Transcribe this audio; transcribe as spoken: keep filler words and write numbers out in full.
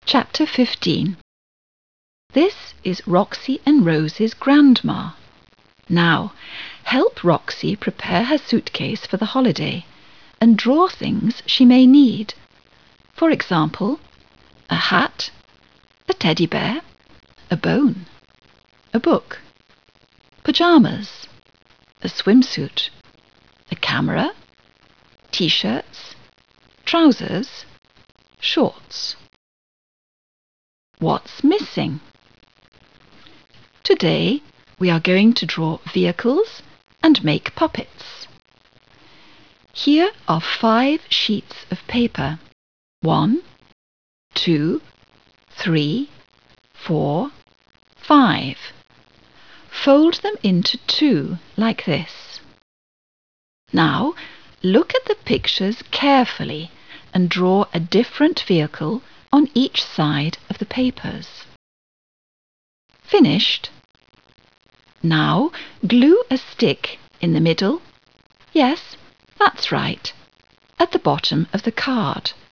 Chapter fifteen. This is Roxy and Rose's grandma. Now, help Roxy prepare her suitcase for the holiday and draw things she may need. For example, a hat, a teddy bear, a bone, a book, pyjamas, a swimsuit, a camera, t-shirts, trousers, shorts. What's missing? Today we are going to draw vehicles and make puppets. Here are five sheets of paper. One, two, three, four, five. Fold them into two like this. Now look at the pictures carefully and draw a different vehicle on each side of the papers. Finished? Now glue a stick in the middle. Yes, that's right, at the bottom of the card.